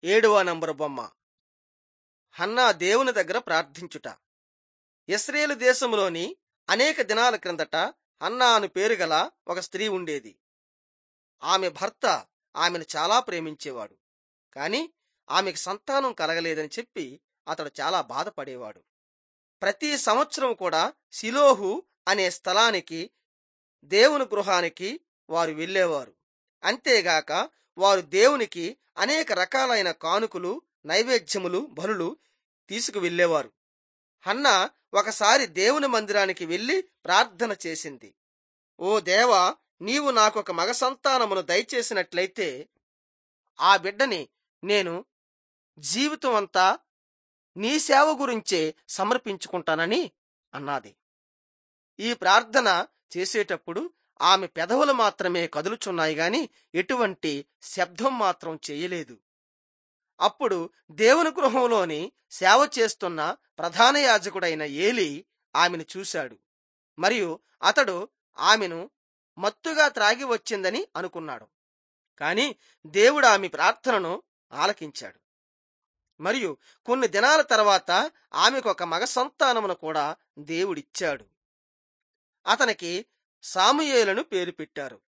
7వ నంబరు బొమ్మ. హన్నా దేవుని దగ్గర ప్రార్థించుట. ఇశ్రాయేలు దేశంలోని అనేక దినాల క్రిందట హన్నా అను పేరు గల ఒక స్త్రీ ఉండేది. ఆమె భర్త ఆమెను చాలా ప్రేమించేవాడు. కాని ఆమెకు సంతానం కలగలేదని చెప్పి అతడు చాలా బాధపడేవాడు. ప్రతి సంవత్సరం కూడా షిలోహు అనే స్థలానికి, దేవుని గృహానికి వారు వెళ్ళేవారు. అంతేగాక వారు దేవునికి అనేక రకాలైన కానుకలు, నైవేద్యములు, బలులు తీసుకువెళ్ళేవారు. హన్నా ఒకసారి దేవుని మందిరానికి వెళ్లి ప్రార్థన చేసింది. ఓ దేవా, నీవు నాకొక మగ సంతానమును దయచేసినట్లయితే ఆ బిడ్డని నేను జీవితం అంతా నీ సేవ గురించే సమర్పించుకుంటానని అన్నది. ఈ ప్రార్థన చేసేటప్పుడు ఆమె పెదవులు మాత్రమే కదులుచున్నాయి గాని ఎటువంటి శబ్దం మాత్రం చేయలేదు. అప్పుడు దేవుని గృహంలోని సేవ చేస్తున్న ప్రధాన యాజకుడైన ఏలీ ఆమెను చూశాడు. మరియు అతడు ఆమెను మత్తుగా త్రాగి వచ్చిందని అనుకున్నాడు. కాని దేవుడు ఆమె ప్రార్థనను ఆలకించాడు. మరియు కొన్ని దినాల తర్వాత ఆమెకు ఒక మగ సంతానమును కూడా దేవుడిచ్చాడు. అతనికి సాముయేలును పేరు పెట్టారు.